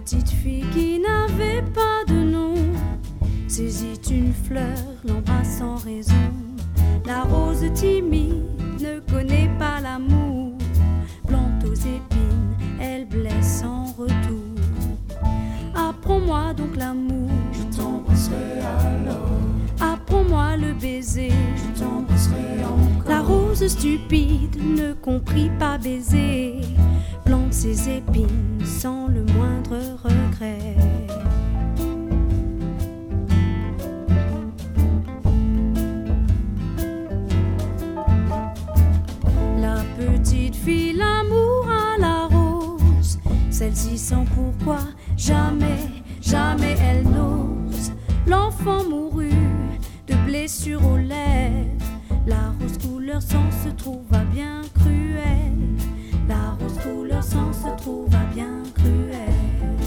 petite fille qui n'avait pas de nom saisit une fleur, l'embrasse sans raison. La rose timide ne connaît pas l'amour, plante aux épines, elle blesse en retour. Apprends-moi donc l'amour, je t'embrasserai alors. Apprends-moi le baiser, je t'embrasserai encore. La rose stupide ne comprit pas baiser, plante ses épines sans le moindre regret. La petite fille l'amour à la rose, celle-ci sans pourquoi jamais, jamais elle n'ose. L'enfant mourut de blessures aux lèvres, la rose couleur sang se trouva bien cruelle. La rose couleur sang se trouva bien cruelle.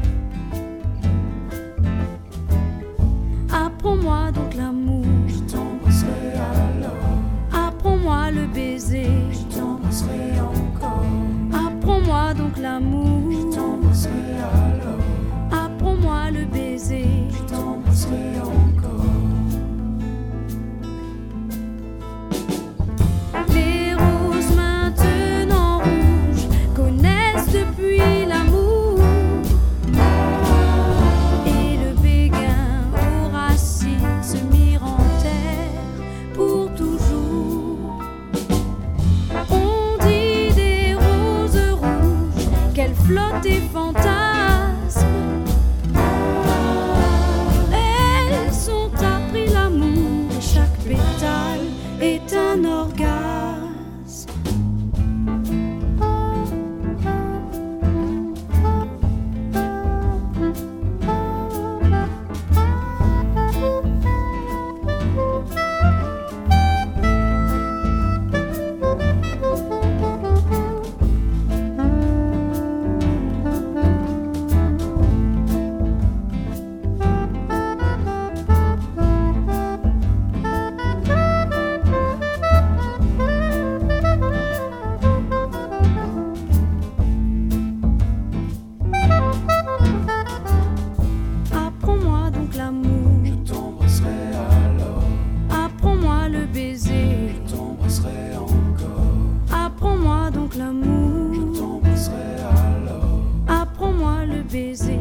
Apprends-moi donc l'amour, je t'embrasserai alors. Apprends-moi le baiser, je t'embrasserai encore. Apprends-moi donc l'amour, je t'embrasserai alors. Apprends-moi le baiser, je t'embrasserai encore. Les roses maintenant rouges connaissent depuis l'amour, et le béguin aux racines se mirent en terre pour toujours. On dit des roses rouges qu'elles flottent et fantasment. Elles ont appris l'amour et chaque pétale est un orgasme. Apprends-moi donc l'amour, je t'embrasserai alors. Apprends-moi le baiser, je t'embrasserai encore. Apprends-moi donc l'amour, je t'embrasserai alors. Apprends-moi le baiser.